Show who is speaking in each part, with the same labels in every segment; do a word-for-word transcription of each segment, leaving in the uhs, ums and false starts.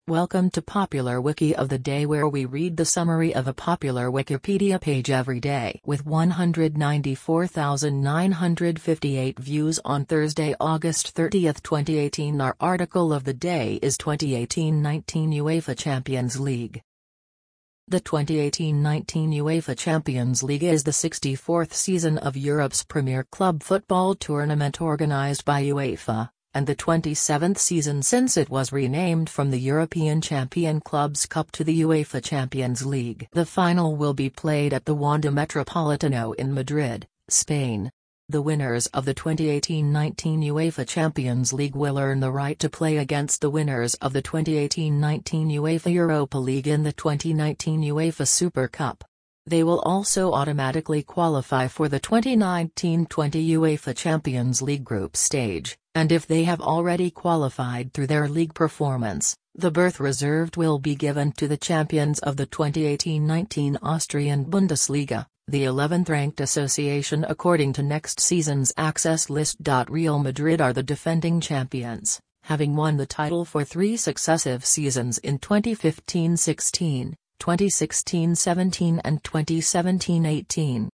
Speaker 1: Welcome to Popular Wiki of the Day, where we read the summary of a popular Wikipedia page every day. With one hundred ninety-four thousand nine hundred fifty-eight views on Thursday, August thirtieth, twenty eighteen, our article of the day is twenty eighteen nineteen UEFA Champions League. The twenty eighteen nineteen UEFA Champions League is the sixty-fourth season of Europe's premier club football tournament organized by UEFA, and the twenty-seventh season since it was renamed from the European Champion Clubs Cup to the UEFA Champions League. The final will be played at the Wanda Metropolitano in Madrid, Spain. The winners of the twenty eighteen nineteen UEFA Champions League will earn the right to play against the winners of the twenty eighteen nineteen UEFA Europa League in the twenty nineteen UEFA Super Cup. They will also automatically qualify for the twenty nineteen twenty UEFA Champions League group stage, and if they have already qualified through their league performance, the berth reserved will be given to the champions of the twenty eighteen nineteen Austrian Bundesliga, the eleventh ranked association according to next season's access list. Real Madrid are the defending champions, having won the title for three successive seasons in twenty fifteen sixteen, twenty sixteen seventeen and twenty seventeen eighteen.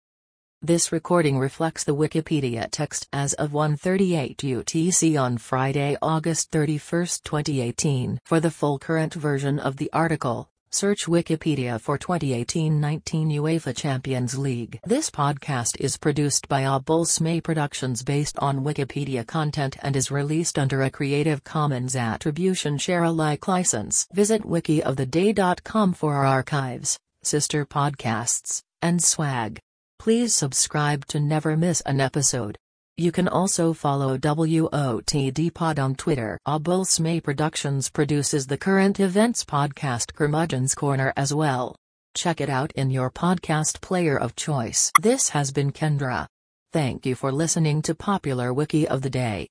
Speaker 1: This recording reflects the Wikipedia text as of one thirty-eight U T C on Friday, August thirty-first, twenty eighteen. For the full current version of the article, search Wikipedia for twenty eighteen nineteen UEFA Champions League. This podcast is produced by Abulsmay Productions based on Wikipedia content and is released under a Creative Commons Attribution Share Alike license. Visit wiki of the day dot com for our archives, sister podcasts, and swag. Please subscribe to never miss an episode. You can also follow W O T D Pod on Twitter. Abulsmay Productions produces the current events podcast Curmudgeon's Corner as well. Check it out in your podcast player of choice. This has been Kendra. Thank you for listening to Popular Wiki of the Day.